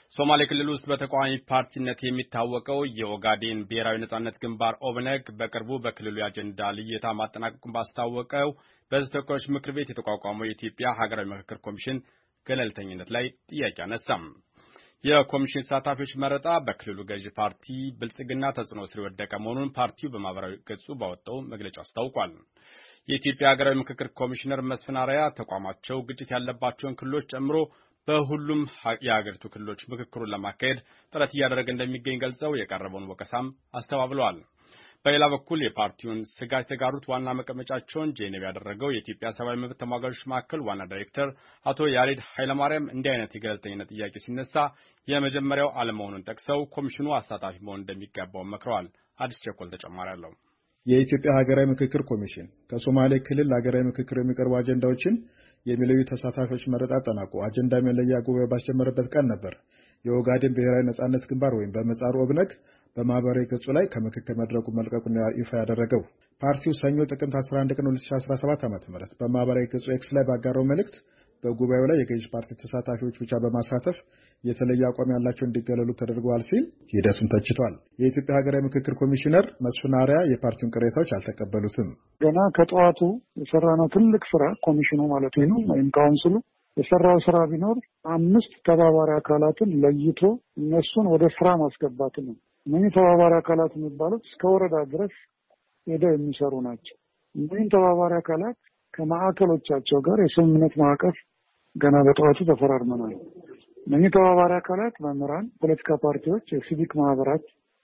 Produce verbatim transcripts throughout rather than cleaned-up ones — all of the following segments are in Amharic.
ሶማሌ ክልል ውስጥ በተቃዋሚ ፓርቲነት የሚታወቀው የኦጋዴን ብሔራዊ ነጻነት ግንባር ኦብነግ በቅርቡ በክልሉ የአጀንዳ ልየታ ማጠናቀቁን ባስታወቀው በሕዝብ ተወካዮች ምክር ቤት የተቋቋመው የኢትዮጵያ ሀገራዊ ምክክር ኮሚሽን ገለልተኝነት ላይ ጥያቄ አነሳም። የኮሚሽን ተሳታፊዎች መረጣ በክልሉ ገዢ ፓርቲ ብልጽግና ተጽዕኖ ስር የወደቀ መሆኑን ፓርቲው በማህበራዊ ገጹ ባወጣው መግለጫ አስታውቋል። የኢትዮጵያ ሀገራዊ ምክክር ኮሚሽነር መስፍን አርአያ ተቋማቸው ግጭት ያለባቸውን ክልሎች ጨምሮ በሁሉም የሀገሪቱ ክልሎች ምክክሩን ለማካሄድ ጥረት እያደረገ እንደሚገኝ ገልጸው የቀረበውን ወቀሳም አስተባብለዋል። በሌላ በኩል የፓርቲውን ስጋት የተጋሩት ዋና መቀመጫቸውን ጄኔቭ ያደረገው የኢትዮጵያ ሰብአዊ መብት ተሟጋቾች ማዕከል ዋና ዳይሬክተር አቶ ያሬድ ኃይለማርያም እንዲህ አይነት የገለልተኝነት ጥያቄ ሲነሳ የመጀመሪያው አለመሆኑን ጠቅሰው ኮሚሽኑ አሳታፊ መሆን እንደሚገባው መክረዋል። አዲስ ቸኮል ተጨማሪ አለው። የኢትዮጵያ ሀገራዊ ምክክር ኮሚሽን ከሶማሌ ክልል ሀገራዊ ምክክር የሚቀርቡ አጀንዳዎችን የሚለዩ ተሳታፊዎች መረጣ አጠናቆ አጀንዳ መለያ ጉባኤ ባስጀመረበት ቀን ነበር የኦጋዴን ብሔራዊ ነጻነት ግንባር ወይም በምህጻሩ ኦብነግ በማህበራዊ ገጹ ላይ ከምክክር መድረኩ መልቀቁን ይፋ ያደረገው። ፓርቲው ሰኞ ጥቅምት አስራ አንድ ቀን ሁለት ሺህ አስራ ሰባት ዓ.ም በማህበራዊ ገጹ ኤክስ ላይ ባጋራው መልእክት በጉባኤው ላይ የገዢ ፓርቲ ተሳታፊዎች ብቻ በማሳተፍ የተለየ አቋም ያላቸው እንዲገለሉ ተደርገዋል ሲል ሂደቱን ተችቷል። የኢትዮጵያ ሀገራዊ ምክክር ኮሚሽነር መስፍን አርአያ የፓርቲውን ቅሬታዎች አልተቀበሉትም። ገና ከጠዋቱ የሰራነው ትልቅ ስራ ኮሚሽኑ ማለት ነው ወይም ካውንስሉ የሰራው ስራ ቢኖር አምስት ተባባሪ አካላትን ለይቶ እነሱን ወደ ስራ ማስገባት ነው። እነዚህ ተባባሪ አካላት የሚባሉት እስከ ወረዳ ድረስ ሄደው የሚሰሩ ናቸው። እነዚህ ተባባሪ አካላት ከማዕከሎቻቸው ጋር የስምምነት ማዕቀፍ ገና በጠዋቱ ተፈራርመናል። እነዚህ ተባባሪ አካላት መምህራን፣ ፖለቲካ ፓርቲዎች፣ የሲቪክ ማህበራት፣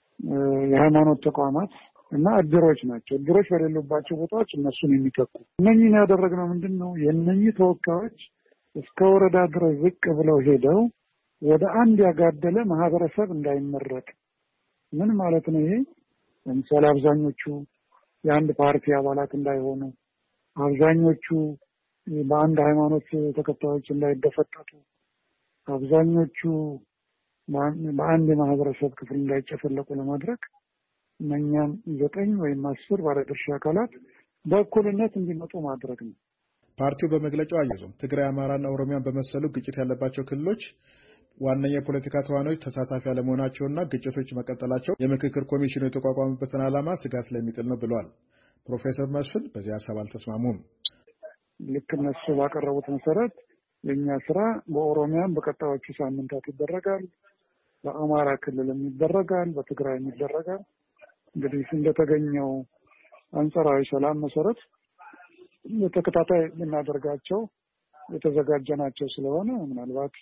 የሃይማኖት ተቋማት እና እድሮች ናቸው። እድሮች በሌሉባቸው ቦታዎች እነሱን የሚተኩ እነኚህን ያደረግነው ምንድን ነው? የእነኚህ ተወካዮች እስከ ወረዳ ድረስ ዝቅ ብለው ሄደው ወደ አንድ ያጋደለ ማህበረሰብ እንዳይመረጥ። ምን ማለት ነው ይሄ? ለምሳሌ አብዛኞቹ የአንድ ፓርቲ አባላት እንዳይሆኑ፣ አብዛኞቹ በአንድ ሃይማኖት ተከታዮች እንዳይደፈጠጡ፣ አብዛኞቹ በአንድ የማህበረሰብ ክፍል እንዳይጨፈለቁ ለማድረግ እነኛም ዘጠኝ ወይም አስር ባለድርሻ አካላት በእኩልነት እንዲመጡ ማድረግ ነው። ፓርቲው በመግለጫው አያይዞም ትግራይ፣ አማራና ኦሮሚያን በመሰሉ ግጭት ያለባቸው ክልሎች ዋነኛ የፖለቲካ ተዋናዮች ተሳታፊ ያለመሆናቸውና ግጭቶች መቀጠላቸው የምክክር ኮሚሽኑ የተቋቋመበትን ዓላማ ስጋት ላይ የሚጥል ነው ብለዋል። ፕሮፌሰር መስፍን በዚህ ሀሳብ አልተስማሙም። ልክ እነሱ ባቀረቡት መሰረት የኛ ስራ በኦሮሚያም በቀጣዮቹ ሳምንታት ይደረጋል፣ በአማራ ክልልም ይደረጋል፣ በትግራይም ይደረጋል። እንግዲህ እንደተገኘው አንጻራዊ ሰላም መሰረት የተከታታይ የምናደርጋቸው የተዘጋጀናቸው ስለሆነ ምናልባት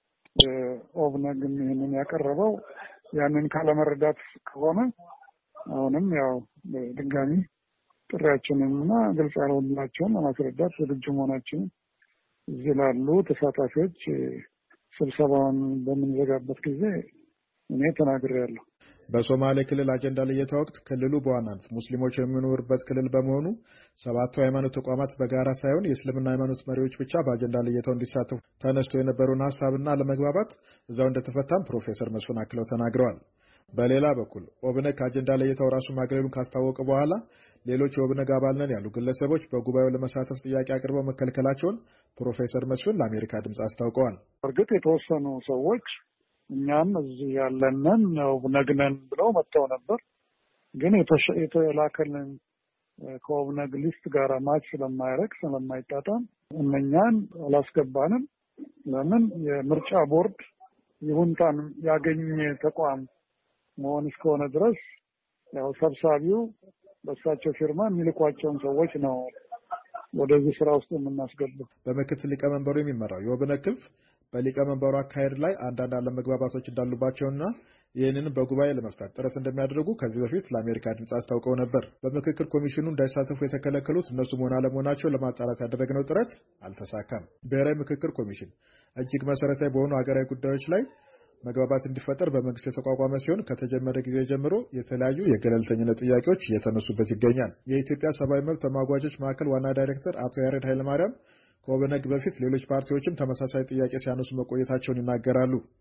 ኦብነግም ይህንን ያቀረበው ያንን ካለመረዳት ከሆነ አሁንም ያው ድጋሚ ጥሪያችንንና ግልጽ ያልሆንላቸውን ለማስረዳት ዝግጁ መሆናችንን እዚህ ላሉ ተሳታፊዎች ስብሰባውን በምንዘጋበት ጊዜ እኔ ተናግሬያለሁ። በሶማሌ ክልል አጀንዳ ልየታ ወቅት ክልሉ በዋናነት ሙስሊሞች የሚኖሩበት ክልል በመሆኑ ሰባቱ ሃይማኖት ተቋማት በጋራ ሳይሆን የእስልምና ሃይማኖት መሪዎች ብቻ በአጀንዳ ልየታው እንዲሳተፉ ተነስቶ የነበረውን ሀሳብና ለመግባባት እዛው እንደተፈታም ፕሮፌሰር መስፍን አክለው ተናግረዋል። በሌላ በኩል ኦብነግ አጀንዳ ልየታው ራሱ ማግለሉን ካስታወቀ በኋላ ሌሎች የኦብነግ አባል ነን ያሉ ግለሰቦች በጉባኤው ለመሳተፍ ጥያቄ አቅርበው መከልከላቸውን ፕሮፌሰር መስፍን ለአሜሪካ ድምፅ አስታውቀዋል። እርግጥ የተወሰኑ ሰዎች እኛም እዚህ ያለንን ኦብነግ ነን ብለው መጥተው ነበር። ግን የተላከልን ከኦብነግ ሊስት ጋር ማች ስለማይረግ ስለማይጣጣም እነኛን አላስገባንም። ለምን? የምርጫ ቦርድ ይሁንታን ያገኘ ተቋም መሆን እስከሆነ ድረስ ያው ሰብሳቢው በእሳቸው ፊርማ የሚልኳቸውን ሰዎች ነው ወደዚህ ስራ ውስጥ የምናስገባው። በምክትል ሊቀመንበሩ የሚመራው የኦብነግ ክንፍ በሊቀመንበሩ አካሄድ ላይ አንዳንድ አለመግባባቶች እንዳሉባቸውና ይህንን በጉባኤ ለመፍታት ጥረት እንደሚያደርጉ ከዚህ በፊት ለአሜሪካ ድምፅ አስታውቀው ነበር። በምክክር ኮሚሽኑ እንዳይሳተፉ የተከለከሉት እነሱ መሆን አለመሆናቸው ለማጣራት ያደረግነው ጥረት አልተሳካም። ብሔራዊ ምክክር ኮሚሽን እጅግ መሰረታዊ በሆኑ ሀገራዊ ጉዳዮች ላይ መግባባት እንዲፈጠር በመንግስት የተቋቋመ ሲሆን ከተጀመረ ጊዜ ጀምሮ የተለያዩ የገለልተኝነት ጥያቄዎች እየተነሱበት ይገኛል። የኢትዮጵያ ሰብአዊ መብት ተሟጋቾች ማዕከል ዋና ዳይሬክተር አቶ ያሬድ ኃይለማርያም ከኦብነግ በፊት ሌሎች ፓርቲዎችም ተመሳሳይ ጥያቄ ሲያነሱ መቆየታቸውን ይናገራሉ።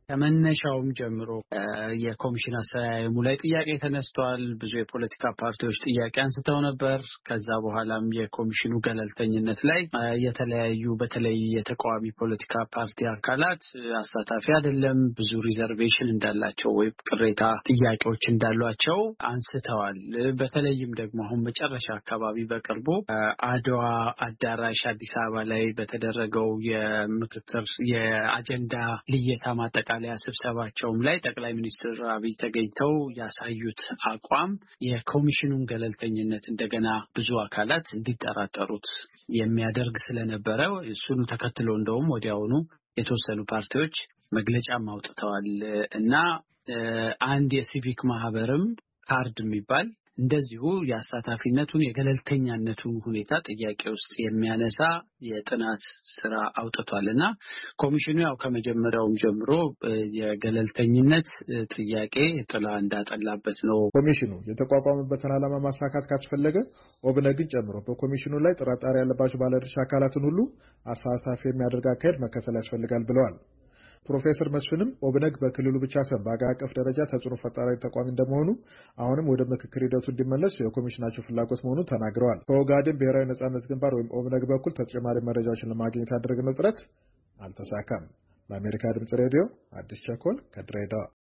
ከመነሻውም ጀምሮ የኮሚሽን አሰያየሙ ላይ ጥያቄ ተነስቷል። ብዙ የፖለቲካ ፓርቲዎች ጥያቄ አንስተው ነበር። ከዛ በኋላም የኮሚሽኑ ገለልተኝነት ላይ የተለያዩ በተለይ የተቃዋሚ ፖለቲካ ፓርቲ አካላት አሳታፊ አይደለም፣ ብዙ ሪዘርቬሽን እንዳላቸው ወይ ቅሬታ ጥያቄዎች እንዳሏቸው አንስተዋል። በተለይም ደግሞ አሁን መጨረሻ አካባቢ በቅርቡ አድዋ አዳራሽ አዲስ አበባ ላይ በተደረገው የምክክር የአጀንዳ ልየታ ማጠቃለያ ስብሰባቸውም ላይ ጠቅላይ ሚኒስትር አብይ ተገኝተው ያሳዩት አቋም የኮሚሽኑን ገለልተኝነት እንደገና ብዙ አካላት እንዲጠራጠሩት የሚያደርግ ስለነበረ እሱኑ ተከትሎ እንደውም ወዲያውኑ የተወሰኑ ፓርቲዎች መግለጫም አውጥተዋል እና አንድ የሲቪክ ማህበርም ካርድ የሚባል እንደዚሁ የአሳታፊነቱን የገለልተኛነቱን ሁኔታ ጥያቄ ውስጥ የሚያነሳ የጥናት ስራ አውጥቷልና ኮሚሽኑ ያው ከመጀመሪያውም ጀምሮ የገለልተኝነት ጥያቄ ጥላ እንዳጠላበት ነው። ኮሚሽኑ የተቋቋመበትን ዓላማ ማሳካት ካስፈለገ ኦብነግን ጨምሮ በኮሚሽኑ ላይ ጥርጣሬ ያለባቸው ባለድርሻ አካላትን ሁሉ አሳታፊ የሚያደርግ አካሄድ መከተል ያስፈልጋል ብለዋል። ፕሮፌሰር መስፍንም ኦብነግ በክልሉ ብቻ ሳይሆን በአገር አቀፍ ደረጃ ተጽዕኖ ፈጣሪ ተቋም እንደመሆኑ አሁንም ወደ ምክክር ሂደቱ እንዲመለስ የኮሚሽናቸው ፍላጎት መሆኑን ተናግረዋል። ከኦጋዴን ብሔራዊ ነጻነት ግንባር ወይም ኦብነግ በኩል ተጨማሪ መረጃዎችን ለማግኘት ያደረግነው ጥረት አልተሳካም። ለአሜሪካ ድምጽ ሬዲዮ አዲስ ቸኮል ከድሬዳዋ